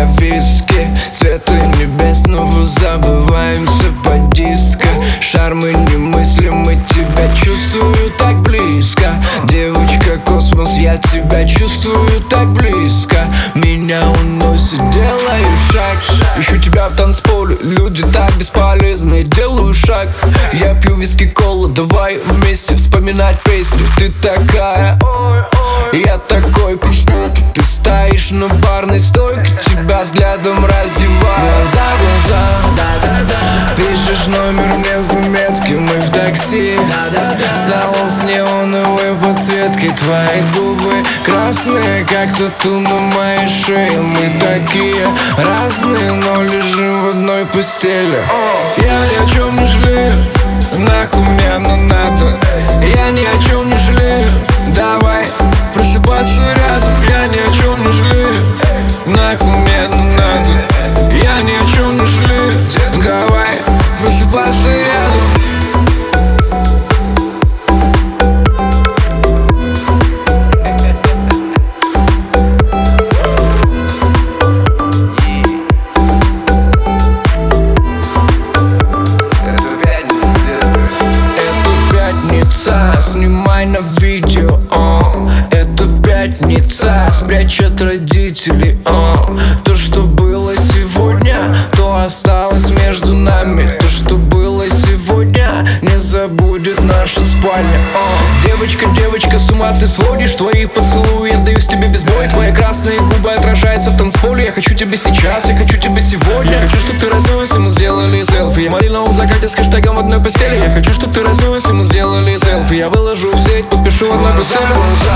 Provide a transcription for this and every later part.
меня виски. Цветы небесного забываемся по диско. Шармы немыслимы, тебя чувствую так близко. Девочка космос, я тебя чувствую так близко. Меня уносит, делаю шаг. Ищу тебя в танцполе, люди так бесполезны. Делаю шаг, я пью виски кола. Давай вместе вспоминать песни. Ты такая, я такой. Ты стоишь на барной стойке, тебя взглядом раздеваю. Глаза в глаза, пишешь номер мне в заметке. Мы в такси, салон с неоновой подсветкой. Твои губы красные, как тату на моей шее. Мы такие разные, но лежим в одной постели. Я ни о чем не жалею, нахуй мне оно надо. Я ни о чем не жалею, давай просыпаться рядом. Я ни о чем не жалею, нахуй мне оно надо. Я ни о чем не жалею, давай просыпаться рядом. Снимай на видео, это пятница. Спрячь от родителей, то, что было сегодня, то осталось между нами. То, что было сегодня, не забудет наша спальня. Девочка, девочка, с ума ты сводишь. Твои поцелуи, я сдаюсь тебе без боя. Твои красные губы отражаются в танцполе. Я хочу тебя сейчас, я хочу тебя сегодня. Я хочу, чтоб ты разделась, и мы сделали селфи. Я в малиновом закате с хэштегом в одной постели. Я хочу, чтоб ты разделась, и мы сделали селфи. Я выложу в сеть, подпишу в одной постели.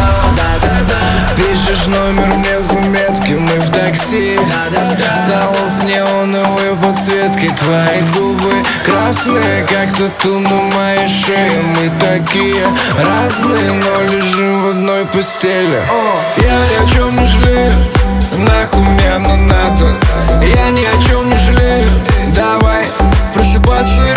Пишешь номер мне в заметке. Мы в такси, салон с неоновой подсветкой. Твои губы красные, как тату на моей шее. Мы такие разные, но лежим в одной постели. Я ни о чем не жалею, нахуй мне оно надо. Я ни о чем не жалею, давай просыпаться